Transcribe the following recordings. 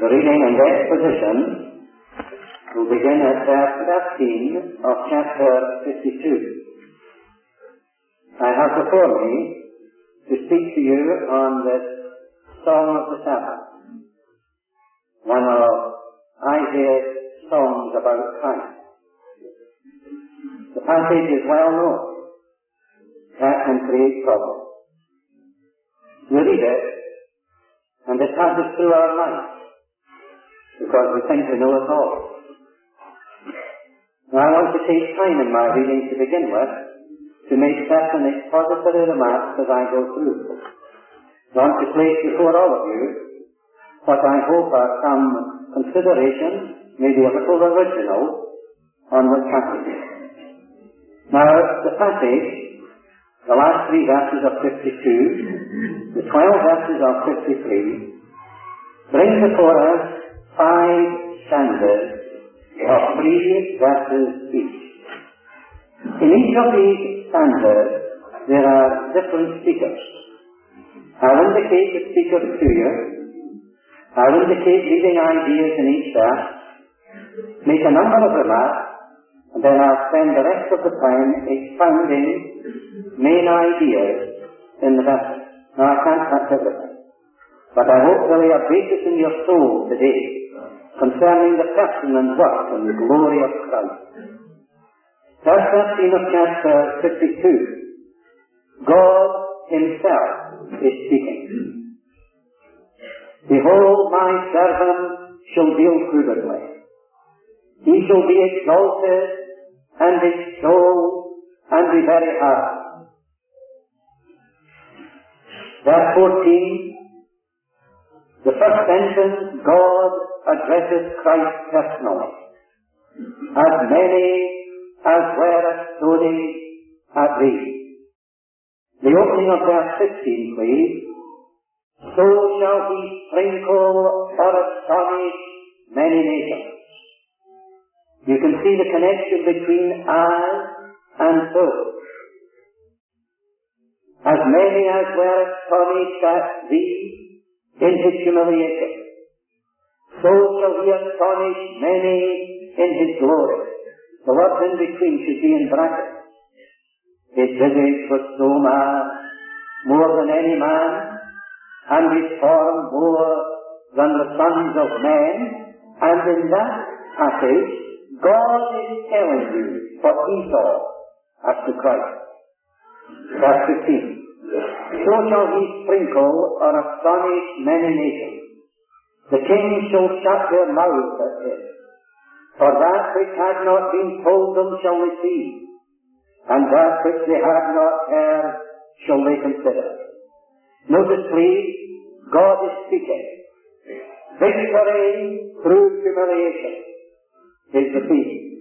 The reading and exposition will begin at verse 13 of chapter 52. I have before me to speak to you on this Song of the Sabbath, one of Isaiah's songs about Christ. The passage is well known. That can create problems. We read it, and it passes through our minds, because we think we know it all. Now I want to take time in my reading to begin with to make certain expository remarks as I go through. I want to place before all of you what I hope are some considerations, maybe a little original, on this passage. Now, the passage, the last 3 verses of 52, the 12 verses of 53, bring before us 5 stanzas of 3 verses each. In each of these stanzas, there are different speakers. I'll indicate the speakers to you. I'll indicate leading ideas in each verse, make a number of remarks, and then I'll spend the rest of the time expounding main ideas in the verses. Now, I can't touch everything, but I hope to lay a basis in your soul today concerning the person and work and the glory of Christ. Verse 13 of chapter 52. God Himself is speaking. Behold, my servant shall deal prudently. He shall be exalted and extolled and be very hard. Verse 14. The first sentence, God addresses Christ personally. As many as were astonished at thee. The opening of verse 16, please. So shall he sprinkle or astonish many nations. You can see the connection between as and so. As many as were astonished at thee in his humiliation, so shall he astonish many in his glory. The words in between should be in brackets. His visage was so mad, more than any man, and his form more than the sons of men. And in that passage, God is telling you what He saw as to Christ. Verse 15. So shall he sprinkle or astonish many nations. The kings shall shut their mouths at him. For that which had not been told them shall receive, and that which they had not heard shall they consider. Notice please, God is speaking. Victory through humiliation is the theme.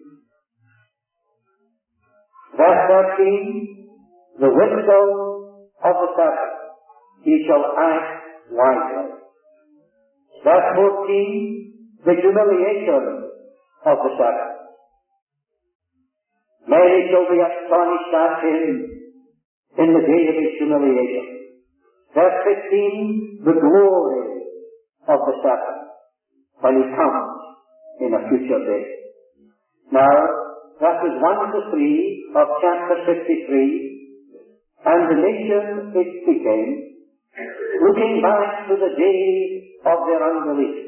Verse 13, the wisdom of the servant, he shall act wisely. Verse 14, the humiliation of the servant. Many shall be astonished at him in the day of his humiliation. Verse 15, the glory of the servant when he comes in a future day. Now, verses 1 to 3 of chapter 53, and the nation is speaking, looking back to the days of their unbelief.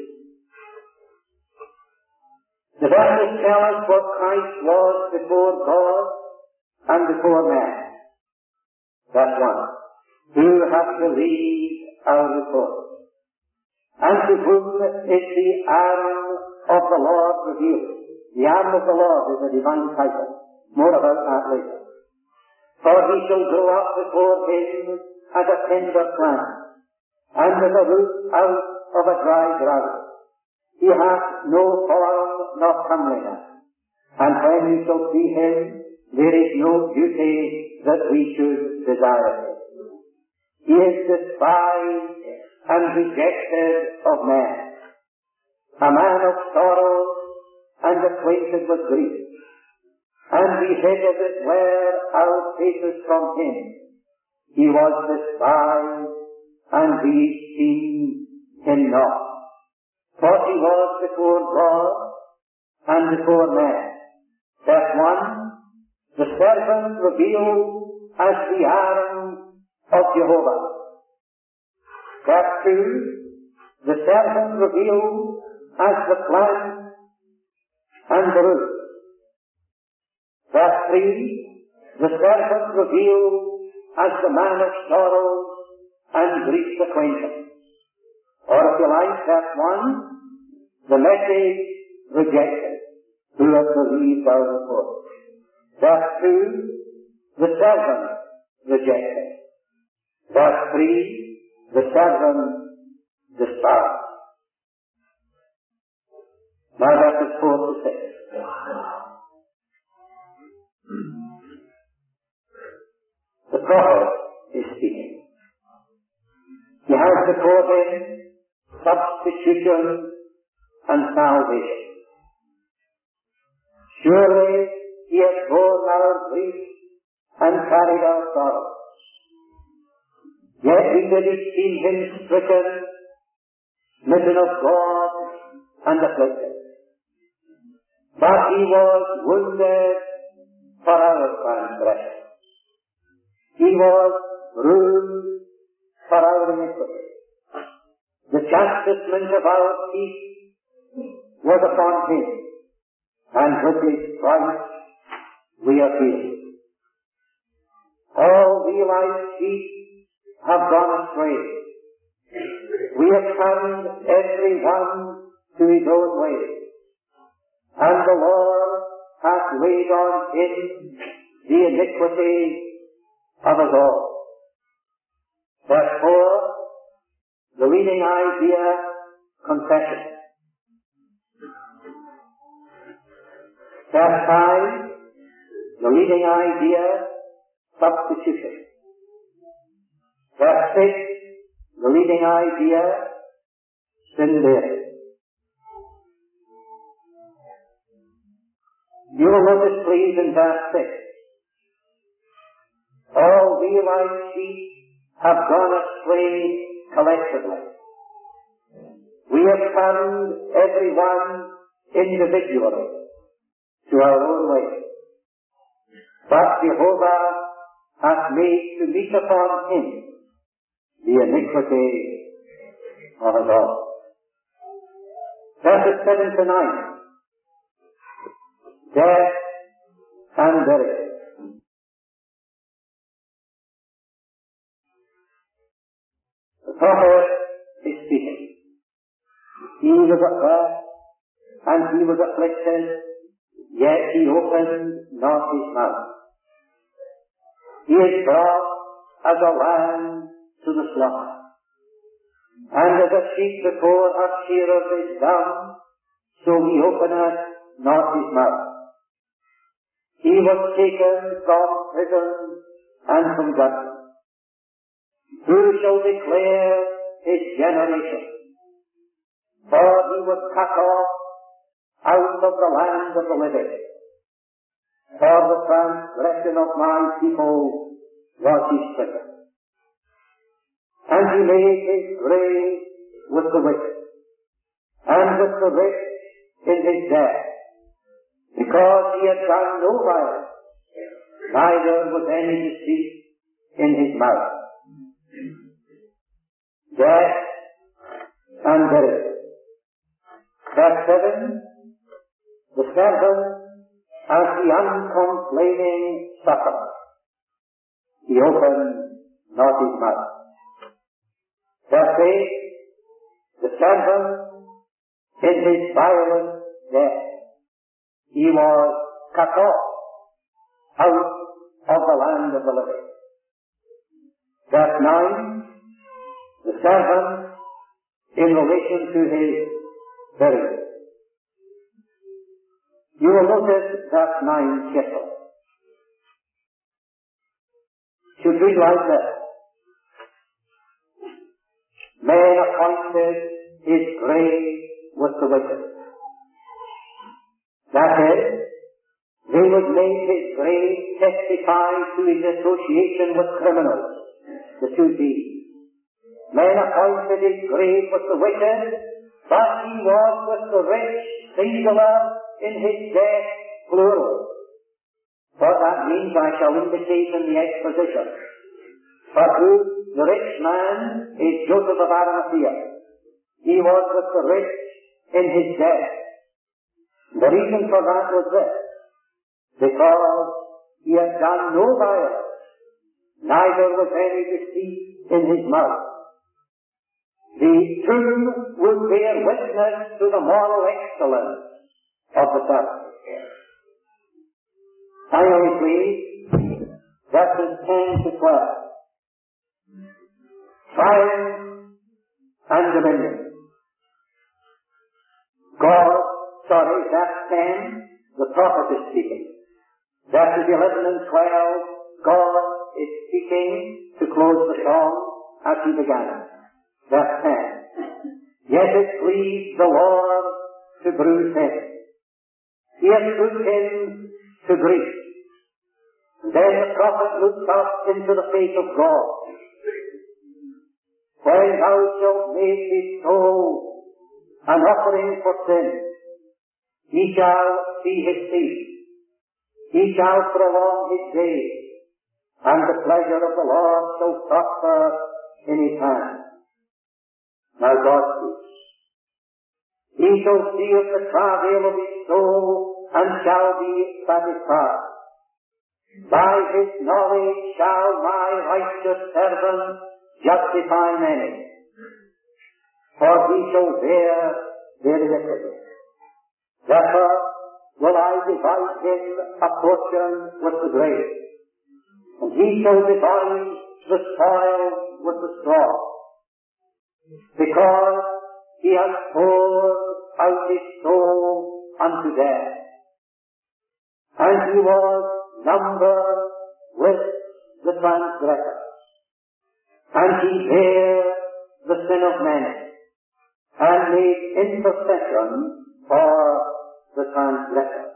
The verses tell us what Christ was before God and before man. Verse 1. Who hath believed our report? And to whom is the arm of the Lord revealed? The arm of the Lord is a divine title. More about that later. For he shall grow up before him as a tender plant, and as a root out of a dry ground. He hath no form nor comeliness, and when we shall see him, there is no beauty that we should desire him. He is despised and rejected of men, a man of sorrows and acquainted with grief, and we hid as it were our faces from him. He was despised, and we esteemed him not. what he was before God and before man. Verse 1, the serpent revealed as the arm of Jehovah. Verse 2, the serpent revealed as the plant and the root. Verse 3, the serpent revealed as the man of sorrows and grief's acquaintance. Or if you like, verse 1, the message rejected, who has believed our report. Verse 2, the servant rejected. Verse 3, the servant despised. Now verses 4 to 6. The prophet is speaking. He has before him substitution and salvation. Surely he has borne our grief and carried our sorrows. Yet we did esteem him stricken, smitten of God, and afflicted. But he was wounded for our transgression. He was bruised for our iniquity. The chastisement of our peace was upon him, and with his stripes we are healed. All we like sheep have gone astray. We have turned every one to his own way, and the Lord hath laid on him the iniquity of us all. Verse 4, the leading idea, confession. Verse 5, the leading idea, substitution. Verse 6, the leading idea, sin bearing. You will notice, please, in verse 6, all we like sheep have gone astray collectively. We have turned every one individually to our own way. But Jehovah hath made to meet upon him the iniquity of us all. Verses 7 to 9. Death and burial. The prophet is speaking. He was at birth, and he was afflicted, yet he opened not his mouth. He is brought as a lamb to the slaughter, and as a sheep before her shearers is dumb, so he openeth not his mouth. He was taken from prison and from judgment. Who shall declare his generation? For he was cut off out of the land of the living. For the transgression of my people was he stricken. And he made his grave with the wicked, and with the rich in his death, because he had done no violence, neither was any deceit in his mouth. Death and burial. Verse 7, the servant as the uncomplaining sufferer. He opened not his mouth. Verse 8, the servant in his violent death. He was cut off out of the land of the living. Verse 9, the servant in relation to his burial. You will notice verse 9 carefully. Should read like this. Men appointed his grave with the wicked. That is, they would make his grave testify to his association with criminals, the two thieves. Men appointed his grave with the wicked, but he was with the rich, singular, in his death, plural. What that means I shall indicate in the exposition. For who the rich man is Joseph of Arimathea. He was with the rich in his death. The reason for that was this: because he had done no violence, neither was any deceit in his mouth. The tomb would bear witness to the moral excellence of the servant. Finally, please, verses 10 to 12. Triumph and dominion. Verse 10, the prophet is speaking. Verses 11 and 12, God is speaking to close the song as he began. Verse 10. Yet it pleased the Lord to bruise him. He has put him to grief. And then the prophet looks up into the face of God. When thou shalt make his soul an offering for sin, he shall see his peace. He shall prolong his days, and the pleasure of the Lord shall prosper in his hand. Now God speaks. He shall see of the travail of his soul, and shall be satisfied. By his knowledge shall my righteous servant justify many, for he shall bear their iniquity. Therefore will I divide him a portion with the great, and he shall divide the spoil with the straw, because he has poured out his soul unto death, and he was numbered with the transgressors, and he bare the sin of many, and made intercession for the transgressors.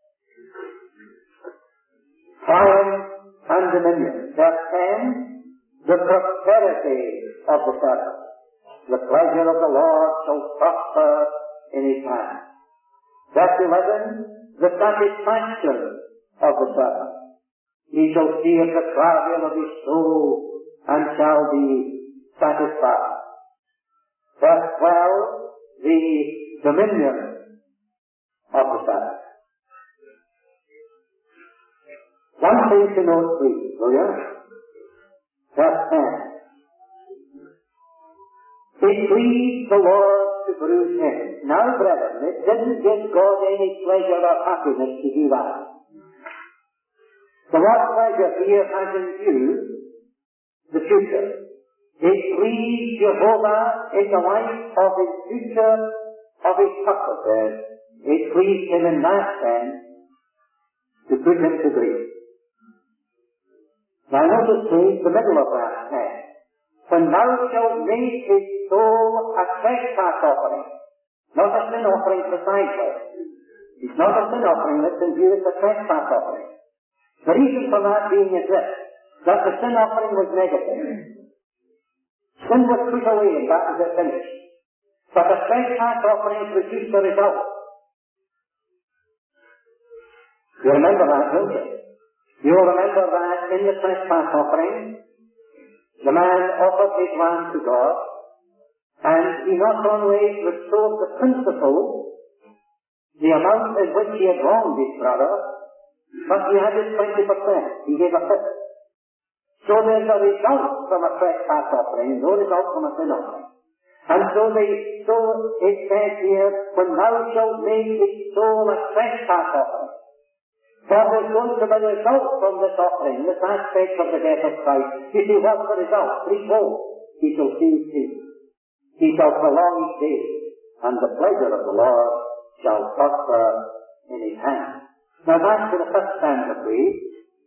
Triumph and dominion. Verse 10, the prosperity of the servant. The pleasure of the Lord shall prosper in his hand. Verse 11, the satisfaction of the servant. He shall see of the travail of his soul, and shall be satisfied. Verse 12, the dominion of the servant. One thing to note, please, will you? Verse 10. It pleased the Lord to bruise him. Now, brethren, it didn't give God any pleasure or happiness to do that. The what pleasure here has in view the future. It pleased Jehovah in the light of his future, of his purposes. It pleased him in that sense to put him to grief. Now notice please the middle of verse 10. When thou shalt make his soul a trespass offering, not a sin offering precisely. It's not a sin offering that's in view, it's a trespass offering. The reason for that being is this, that the sin offering was negative. Sin was put away and that was it finished. But the trespass offering produced a result. You remember that, don't you? You'll remember that in the trespass offering, the man offered his land to God, and he not only restored the principal, the amount in which he had wronged his brother, but he added 20%. He gave a fifth. So there's a result from a trespass offering, no result from a sin offering. And so it says here, when thou shalt make his soul a trespass offering, for there's going to be a result from this offering, this aspect of the death of Christ. You see, what's the result? Threefold. He shall see his peace. He shall prolong his days, and the pleasure of the Lord shall prosper in his hand. Now back to the first stanza, please.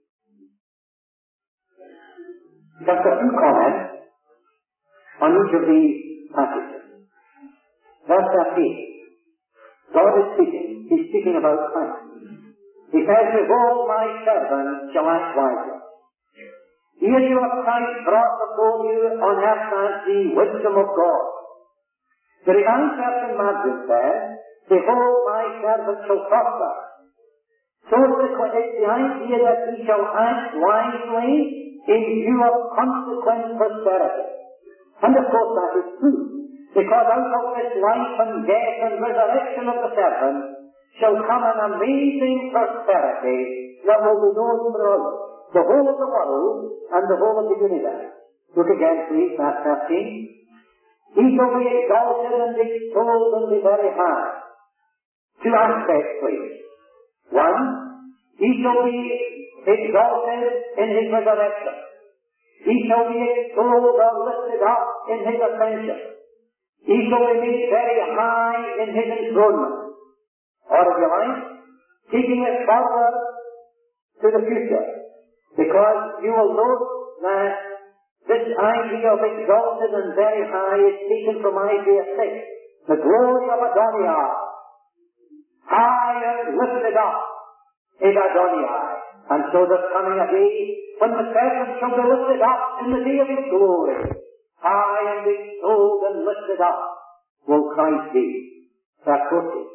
Just a few comments on each of these passages. Verse 13. God is speaking. He's speaking about Christ. He says, behold, my servant shall act wisely. Here you have Christ brought before you on earth as the wisdom of God. The divine person Matthew says, behold, my servant shall prosper. So it's the idea that he shall act wisely in view of consequent prosperity. And of course that is true, because out of this life and death and resurrection of the servant shall come an amazing prosperity that will be known throughout the whole of the world and the whole of the universe. Look again, please, verse 13. He shall be exalted and extolled and be very high. Two aspects, please. One, he shall be exalted in his resurrection. He shall be extolled or lifted up in his ascension. He shall be made very high in his enthronement. Or if you like, taking it forward to the future. Because you will note that this idea of exalted and very high is taken from Isaiah 6. The glory of Adonai, high and lifted up, is Adonai. And so there's coming a day when the servant shall be lifted up in the day of his glory. High and extolled and lifted up will Christ be. That's what it is.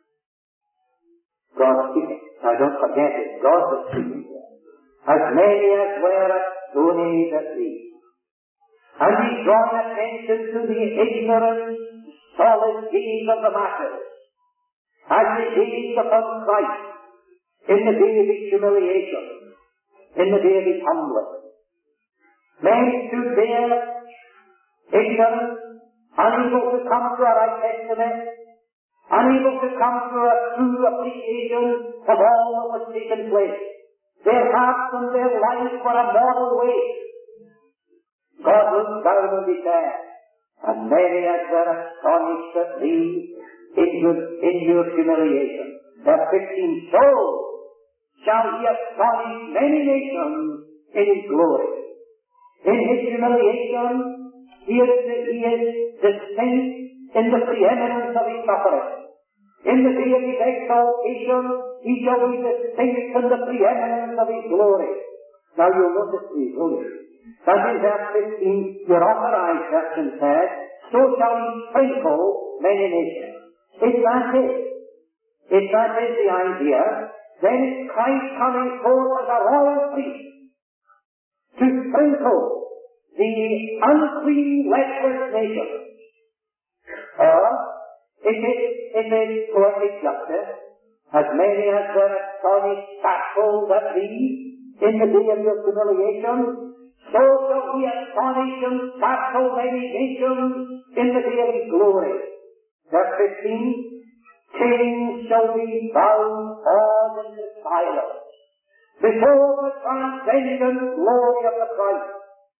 God speaking. Now don't forget it. God was speaking here. As many as were at Stony that lead. And he's drawn attention to the ignorant, solid gaze of the masses as they gaze upon Christ in the day of his humiliation, in the day of his humbling. Men stood there, ignorant, unable to come to a right estimate, unable to come to a true appreciation of all that was taking place. Their hearts and their lives were a moral waste. God looked down and he said, and many as were astonished at thee in your humiliation. Verse 15, so shall he astonish many nations in his glory. In his humiliation, he is distinct in the preeminence of his suffering. In the day of his exaltation, he shall be distinct in the preeminence of his glory. Now you'll notice these, won't you? That in verse 15, your authorized version says, so shall he sprinkle many nations. If that is the idea, then it's Christ coming forth as a royal priest to sprinkle the unclean, leprous nations. Or, if it's poetic justice, as many as were astonished, baffled at thee in the day of your humiliation, so shall he astonish and baffle many nations in the day of his glory. Verse 15, kings shall be bound awed into silence before the transcendent glory of the Christ.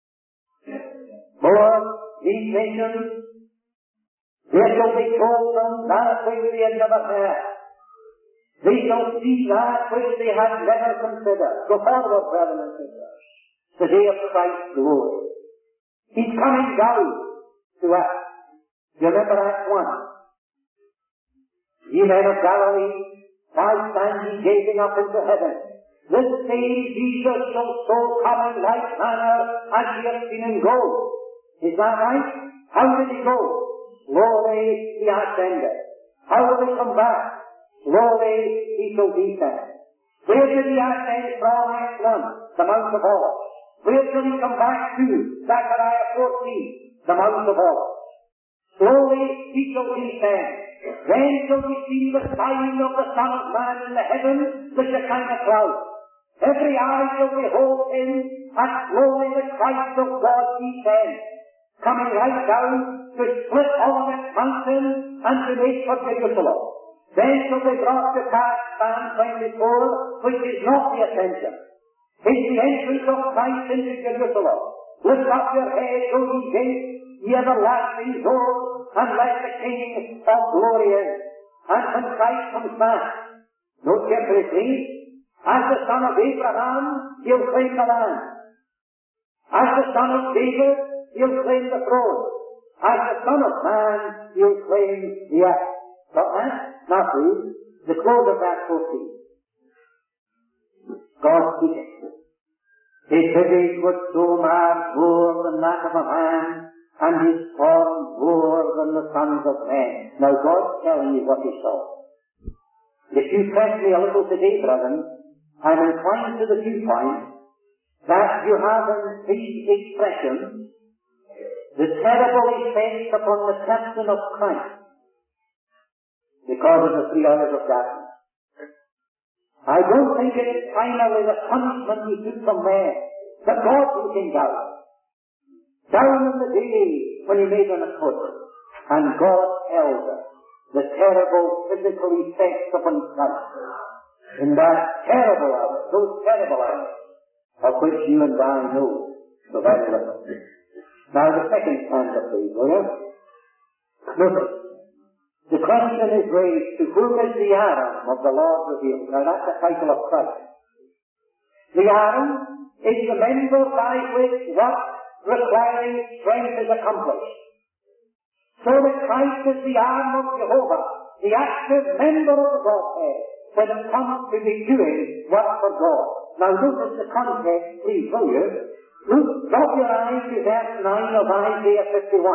For these nations, they shall be chosen that which they had never heard. They shall see that which they had never considered. Go forward, brethren and sisters. The day of Christ's glory. He's coming down to us. You remember Acts 1? Ye men of Galilee, why stand ye gazing up into heaven? This same Jesus shall so come in like manner as ye have seen him go. Is that right? How did he go? Slowly he ascended. How will he come back? Slowly he shall descend. Where did he ascend from? Acts 1, the Mount of Olives. Where shall he come back to? Zechariah 14, the Mount of Olives. Slowly he shall descend. Then shall we see the sign of the Son of Man in the heavens, the Shekinah cloud. Every eye shall behold him, and slowly the Christ of God descends, coming right down to split Olivet Mountain and to make for Jerusalem. Then shall be brought to pass Psalm 24, which is not the ascension. It's the entrance of Christ into Jerusalem. Lift up your head, O ye gates, ye everlasting doors, and let the King of glory in. And when Christ comes back, note carefully, please, as the son of Abraham, he'll claim the land. As the son of David, he'll claim the throne. As the Son of Man, he'll claim the earth. Got that? Now please, the close of verse 14. God speaking. His visage was so much more than that of a man, and his form more than the sons of men. Now God's telling you what he saw. If you press me a little today, brethren, I'm inclined to the viewpoint that you have in these expressions the terrible effects upon the person of Christ because of the 3 hours of darkness. I don't think it is finally the punishment he took from there, but God looking down in the day when he made an atonement, and God held the terrible physical effects upon Christ in that terrible hour, those terrible hours, of which you and I know so very little. Now the second stanza, please, will you? Notice, the question is raised, to whom is the arm of the Lord revealed? Now that's the title of Christ. The arm is the member by which what requiring strength is accomplished. So that Christ is the arm of Jehovah, the active member of the Godhead, when it comes to be doing work for God. Now notice the context, please, will you? Look, drop your eyes to verse 9 of Isaiah 51.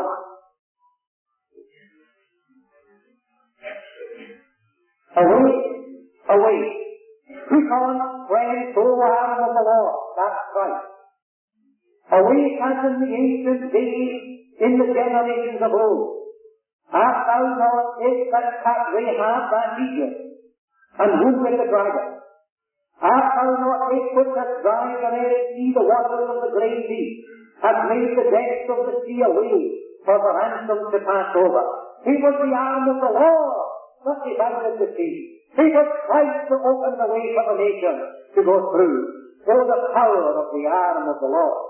Awake, awake, put on strength, O arm of the Lord, that's Christ. Awake as in the ancient days, in the generations of old. Hast thou not it that cut Rahab that Egypt, and wounded the dragon? Hast thou not it which hath dried the red sea, the waters of the great deep, hath made the depths of the sea a way for the ransom to pass over? It was the arm of the Lord that divided the sea. It was Christ to open the way for the nation to go through. Oh, the power of the arm of the Lord.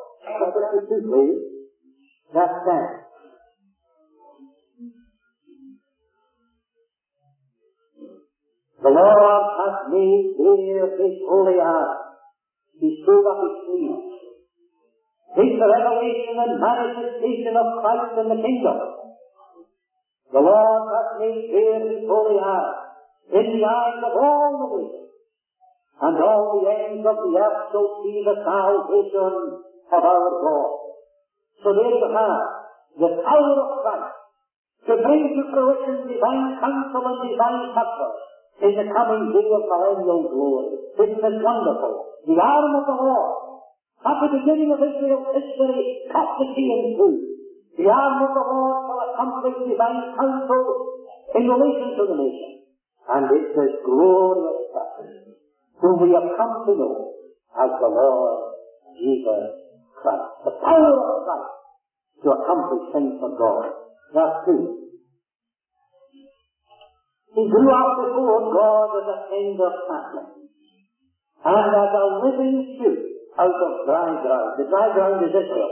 That's that. The Lord hath made bare his holy arm. He showed up his sleeve. His revelation and manifestation of Christ in the kingdom. The Lord hath made bare his holy arm in the eyes of all the nations, and all the ends of the earth shall see the salvation of our God. So there you have the power of Christ to bring to fruition divine counsel and divine purpose in the coming day of millennial glory. Isn't it wonderful? The arm of the Lord, at the beginning of Israel's history, cut the sea in two. The arm of the Lord will accomplish divine counsel in relation to the nation. And it's this glorious person whom we have come to know as the Lord Jesus Christ. The power of Christ to accomplish things for God. That's true. He grew up before God as a tender sapling, and as a living shoot out of dry ground. The dry ground is Israel.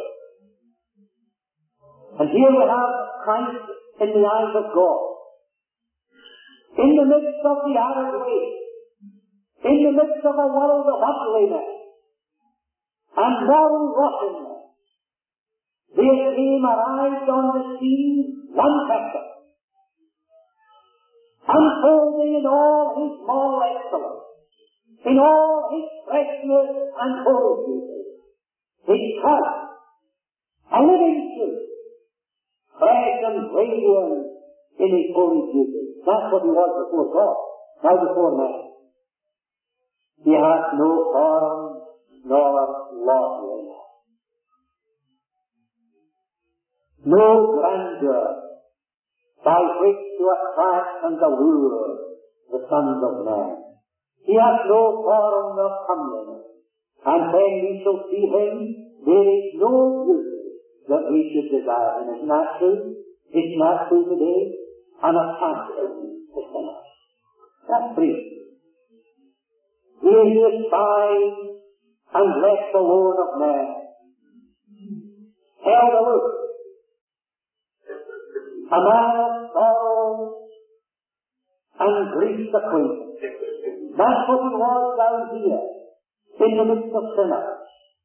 And here we have Christ in the eyes of God. In the midst of the arid waste, in the midst of a world of ugliness and moral rottenness, there came, arrived on the scene, one person, unfolding in all his moral excellence, in all his freshness and holy beauty, his Christ, a living truth, fresh and radiant in his holy beauty. That's what he was before God, now before man. He hath no form nor loveliness, no grandeur by which to attract and allure the sons of men. He hath no form nor comeliness, and when we shall see him, there is no beauty that we should desire. And isn't that true? Isn't that true today? Unattractive to sinners. That's true. He is despised and left alone of men, held aloof, a man of sorrow and grief acquainted. That's what he was down here, in the midst of sinners.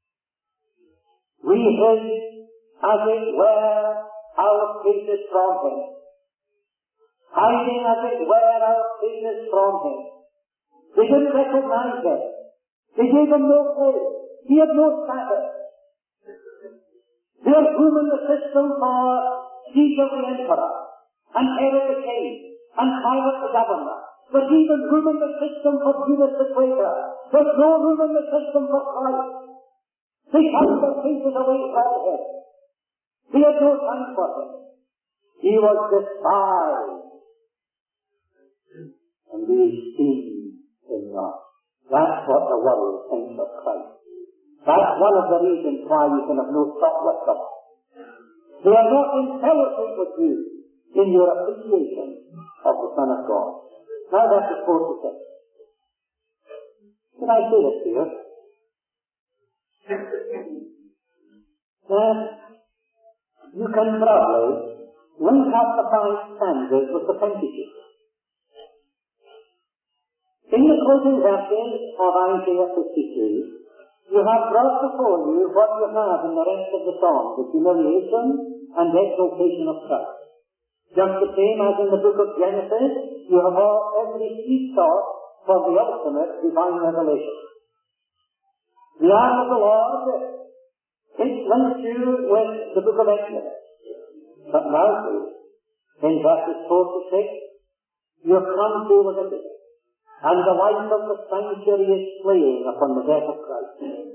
We hid, as it were, our faces from him, hiding, as it were, our faces from him. They didn't recognize him. They gave him no place. He had no status. There's room in the system for Caesar the emperor, and Herod the king, and Pilate the governor. There's even room in the system for Judas the traitor. There's no room in the system for Christ. They turned their faces away from him. They had no time for him. He was despised, and they esteemed him not. That's what the world thinks of Christ. That's one of the reasons why you can have no talk with them. They are not intelligent with you in your appreciation of the Son of God. Now that's the 46. Can I say this to you? You can probably link up the 5 stanzas with the Pentateuch. In the closing verses of Isaiah 53, you have brought before you what you have in the rest of the song, the humiliation and exaltation of Christ. Just the same as in the book of Genesis, you have every seed thought for the ultimate divine revelation. The arm of the Lord, it links you with the book of Exodus. But now, in verses 4 to 6, you have come to Leviticus, and the life of the sanctuary is playing upon the death of Christ.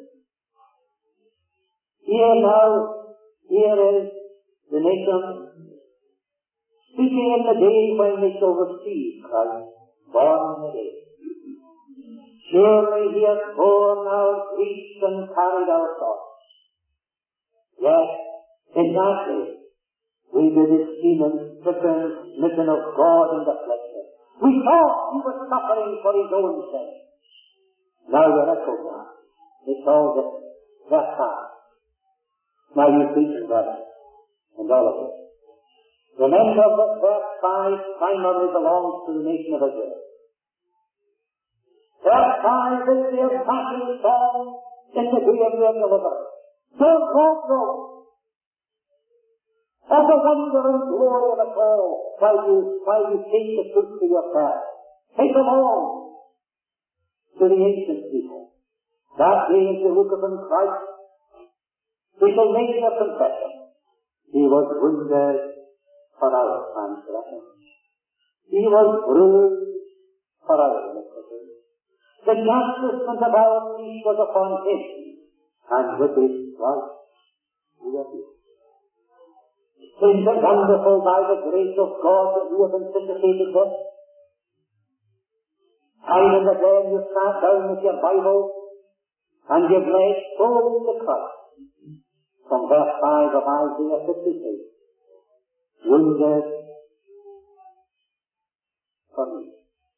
Here is the nation speaking in the day when they shall receive Christ, born in the day. Surely he has borne our griefs and carried our thoughts. Yes, in that day, we did esteem him stricken of God and afflicted. We thought he was suffering for his own sin. Now we're echoed that. It's all that time. Now you preaching, brother, and all of it. Remember that verse 5 primarily belongs to the nation of Israel. Verse 5 is the impassioned song in the day of your deliverance. Don't walk wrong. Of the wonder and glory of it all, while you take the truth to yourself. Take them all to the ancient people. That day as you look upon Christ, they shall make their confession. He was wounded for our transgressions. He was bruised for our iniquities. The chastisement of our peace was upon him, and with his stripes we are healed. Isn't it wonderful by the grace of God that you have anticipated this? Time and again you sat down with your Bible and you've laid solely to Christ. From verse 5 of Isaiah 53. Wounded for me.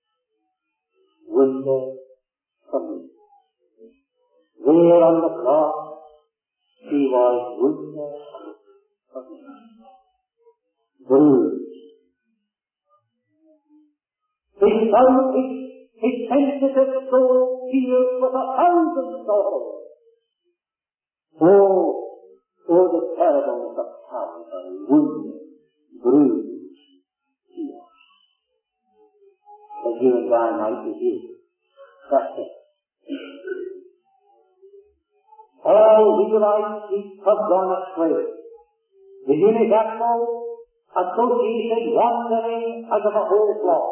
Wounded for me. There on the cross he was wounded for me. Bruised. His sensitive soul pierced with 1,000 sorrows. Oh, the terribleness of Calvary, wounded, bruised, pierced. That you and I might be healed. That's it. All Israelite sheep have gone astray. The universal associated wandering as of a whole flock.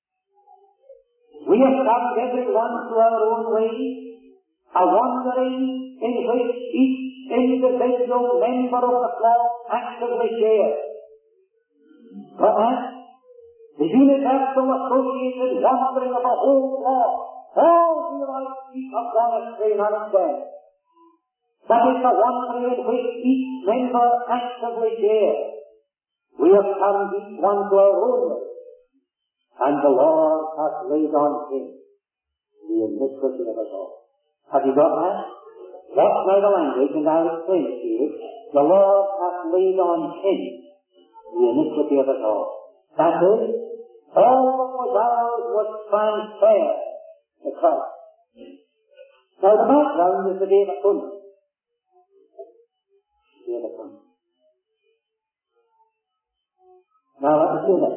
We have come everyone to our own way, a wandering in which each individual member of the flock actively shares. But the universal associated wandering of a whole flock, all Israelite sheep have gone astray, not instead. That is the wandering in which each member actively shares. We have come each one to our own way, and the Lord hath laid on him the iniquity of us all. Have you got that? That's now the language, and I'll explain it to you. The Lord hath laid on him the iniquity of us all. That is, all that was ours was transferred to Christ. Now the background is the Day of Atonement. Day of Atonement. Now let me say this.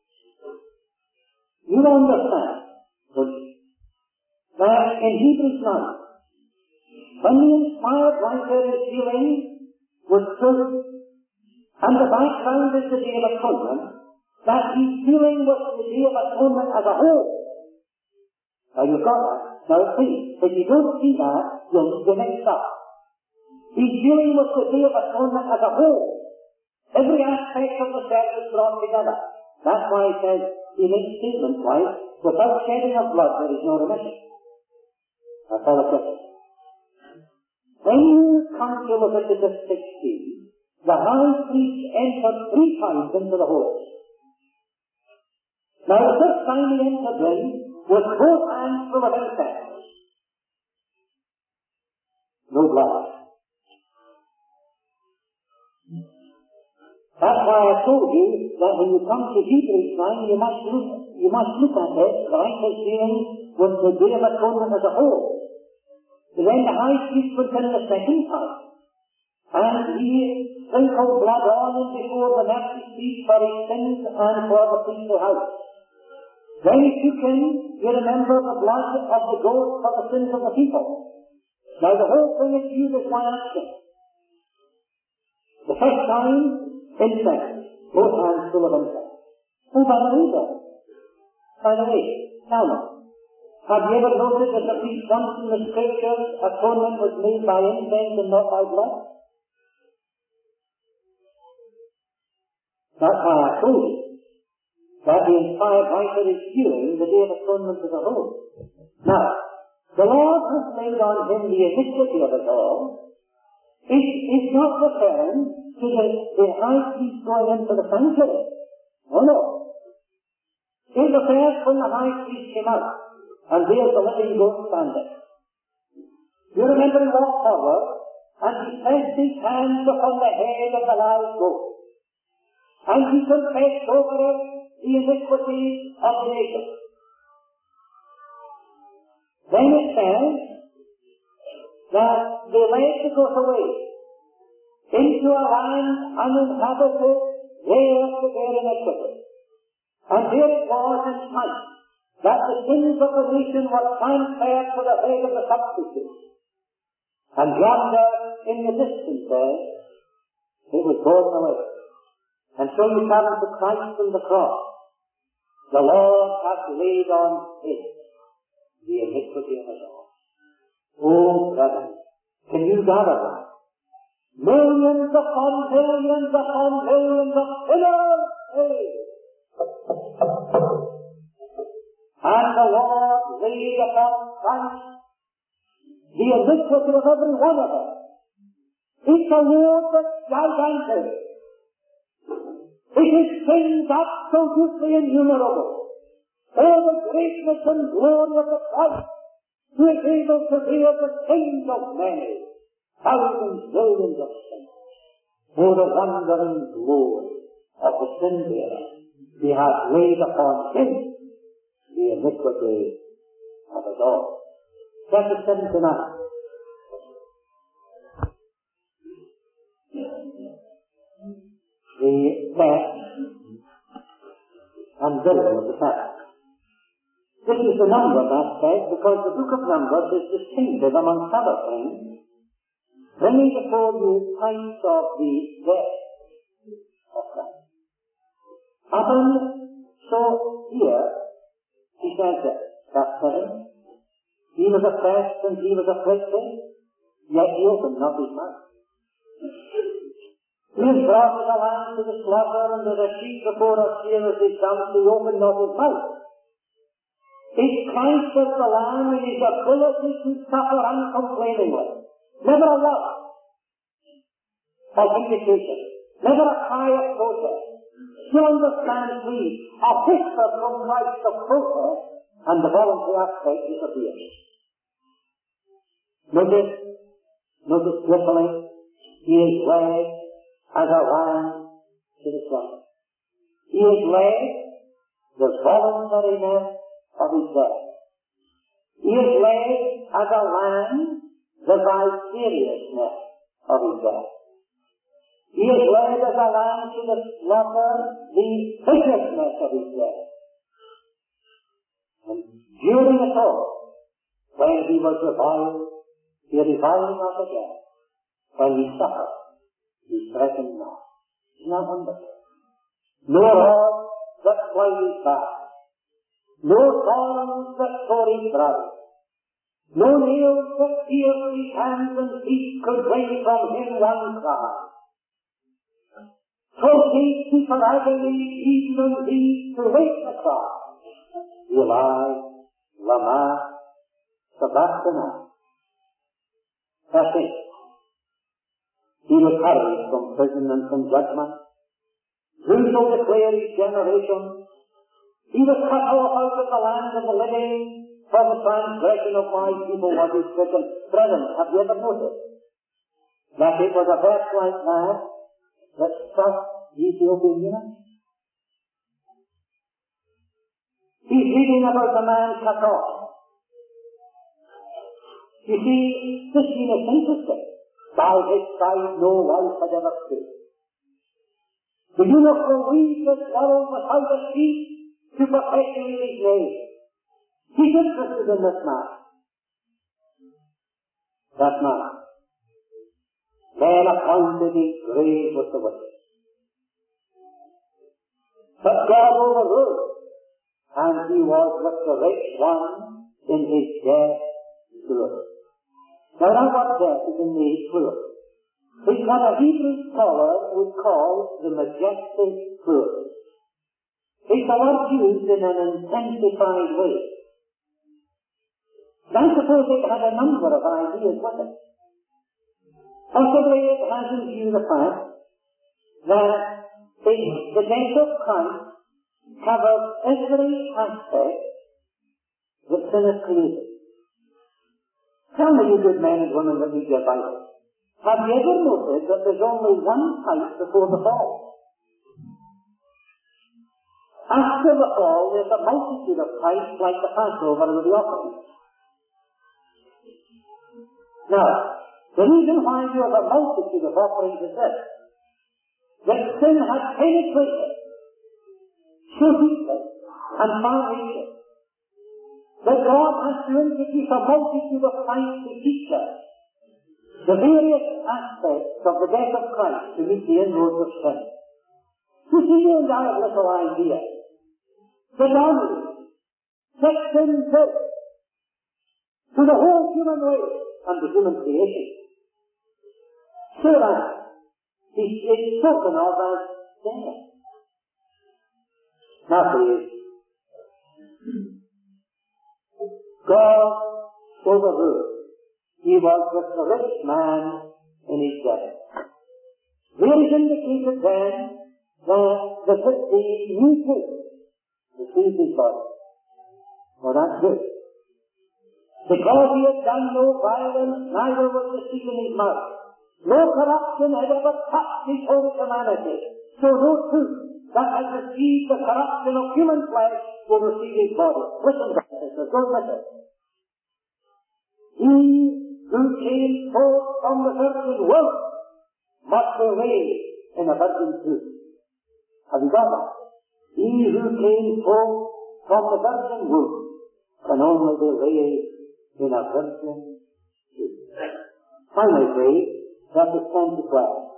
You understand, don't you, that in Hebrews 9, when the inspired writer is dealing was truth. And the background is the Day of Atonement, that he's dealing with the Day of Atonement as a whole. Now you've got that. Now see, if you don't see that, you'll mix up. He's dealing with the Day of Atonement as a whole. Every aspect of the church is brought together. That's why he says, he makes statements like, without shedding of blood there is no remission. That's all it is. When you come to Leviticus 16, the high priest entered 3 times into the host. Now the first time he entered in was both hands full of incense. No blood. That's why I told you that when you come to Hebrews 9, you must look at it like it's dealing with the Day of Atonement as a whole. And then the high priest went in the second time, and he sprinkled blood on and before the mercy seat for his sins and for the priestly house. Then he took in, you remember, the blood of the goat for the sins of the people. Now the whole thing is viewed as one action. The first time, incense, both hands full of incense. Oh, by the way, now, have you ever noticed that at least once in the Scriptures, atonement was made by incense and not by blood? That's why I told you that the entire writer is viewing the Day of Atonement as a whole. Now, the Lord has laid on him the iniquity of it all. It's not referring to the high priest going into the sanctuary. Oh no. It refers when the high priest came out, and there's the living goat standing. You remember he walked forward, and he placed his hands upon the head of the live goat, and he confessed over it the iniquity of the nation. Then it says that they led the goat away into a land uninhabited, there to bear iniquity. And here it was in time that the sins of the nation were transferred to the head of the substitute. And yonder in the distance there, it was borne away. And so you come to Christ and the cross. The Lord hath laid on him the iniquity of us all. Oh, brother, can you gather that? Millions upon millions upon millions of sinners saved. And the Lord laid upon Christ the iniquity of every one of us. It's a load that's gigantic. It is things absolutely innumerable. Oh, the greatness and glory of the Christ who is able to bear the sins of many, thousands, millions of sins. Oh, the wonder and glory of the sin bearer. He hath laid upon him the iniquity of us all. Chapter 7 tonight. The theft and building of the past. This is the Numbers aspect because the book of Numbers is distinctive amongst other things, bringing before you types of the death of Christ. So here, he says that, verse 7, he was oppressed and he was afflicted, yet he opened not his mouth. He was brought as a lamb to the slaughter, and as a sheep before a shearers is dumb, he opened not his mouth. It's Christ as the Lamb in his ability to suffer uncomplainingly. Never a word of vindication. Never a cry of protest. You understand, please, a whisper from Christ of protest, and the voluntary aspect disappears. Notice carefully, he is led as a lamb to the slaughter. He is led the voluntariness of his death. He is led as a lamb the vicariousness of his death. He is led as a lamb to the slaughter the viciousness of his death. And during it all, when he was reviled, the reviling of the death, when he suffered, He threatened not. Isn't that wonderful? No horse that flies his back. No thorns that tore his brow. No nails that pierced his hands and feet could bring from him one cry. So hasty for agony, even on these to wait the cry. Eli, lama, sabachthani. That's it. He was carried from prison and from judgment. Who shall declare his generation? He was cut off out of the land of the living. For the transgression of my people was his stricken. Brethren, have you ever noticed that it was a verse like that that struck the Ethiopian? He's reading about the man cut off. You see, this scene is interesting. By his side no life had ever stood. Do you not believe this world without a cease to perpetuate his name? He's interested in this man. That man. Then appointed his grave with the wicked. But God overruled, and he was with the rich one in his death glory. Now that word death is in the plural. It's what a Hebrew scholar would call the majestic plural. It's a word used in an intensified way. I suppose it had a number of ideas with it. Possibly it has in view the fact that the death of Christ covers every aspect that sin has created. Tell me, you good men and women that read your Bible, have you ever noticed that there's only one type before the fall? After the fall, there's a multitude of types like the Passover and the offering. Now, the reason why you have a multitude of offerings is this: that sin has penetrated so deeply and far reaching that God has to introduce a multitude of types to teach us the various aspects of the death of Christ to meet the inroads of sin. You see, you and I have little idea that only that sin did to the whole human race and the human creation. So that it's spoken of as death. Now please, God overruled. He was with the rich man in his death. Where is indicated then that the new king received his body. Well, that's good. Because he had done no violence, neither was deceit in his mouth. No corruption had ever touched his whole humanity. So no truth that has received the corruption of human flesh will receive his body. Listen to this, don't listen. He who came forth from the virgin womb must be raised in a virgin too. Have you got that? He who came forth from the virgin womb can only be raised in a virgin too. Finally, please, verses 10 to 12.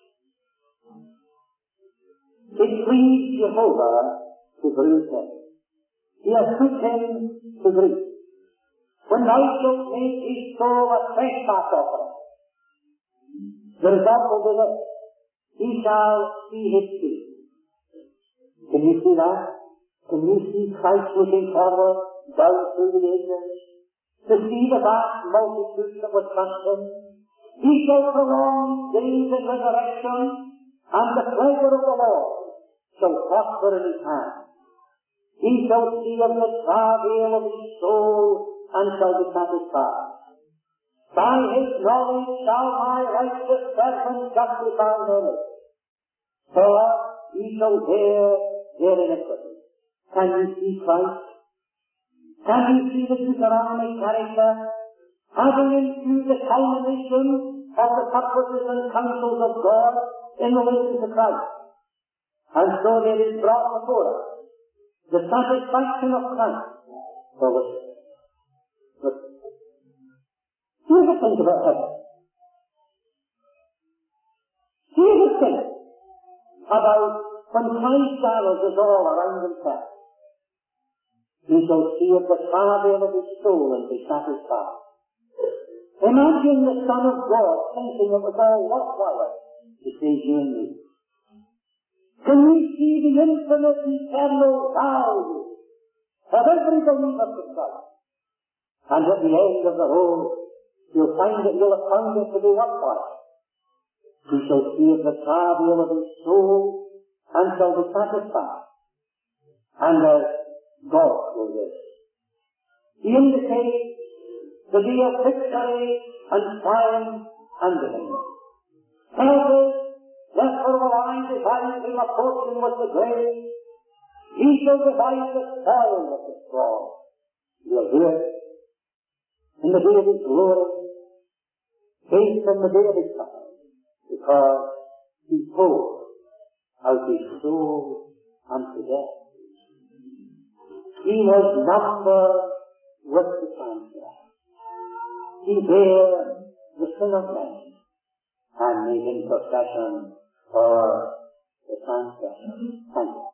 It pleased Jehovah to bruise him. He has put him to grief. When thou shalt make his soul a trespass offering, the result will be this: he shall see his feet. Can you see that? Can you see Christ looking forward down through the ages to see the vast multitude that would trust him? He shall prolong days in resurrection, and the pleasure of the Lord shall prosper in his hand. He shall see of the travail of his soul, and shall be satisfied. By his knowledge shall my righteous servant justify many, for he shall bear their iniquity. Can you see Christ? Can you see the Deuteronomy character having in view the culmination of the purposes and counsels of God in relation to Christ? And so there is brought before us the satisfaction of Christ for which. But do you ever think about heaven? He was thinking about when Christ gathers us all around himself. He shall see if the travail of his soul and be satisfied. Imagine the Son of God thinking it was all worthwhile to save you and me. Can we see the infinite eternal value of every believer to Christ? And at the end of the road, you'll find that you'll have found it to be worthwhile. He shall see if the travail of his soul and shall be satisfied. And as God will this. He indicates the day of victory and triumph and dominion. Tells us, therefore will I divide him a portion with the great. He shall divide the spoil with the strong. You'll do it in the day of his glory, based on the day of his suffering, because he poured out his soul unto death. He was numbered with the transgressors. He bare the sin of men and made intercession for the transgressors. Thank you.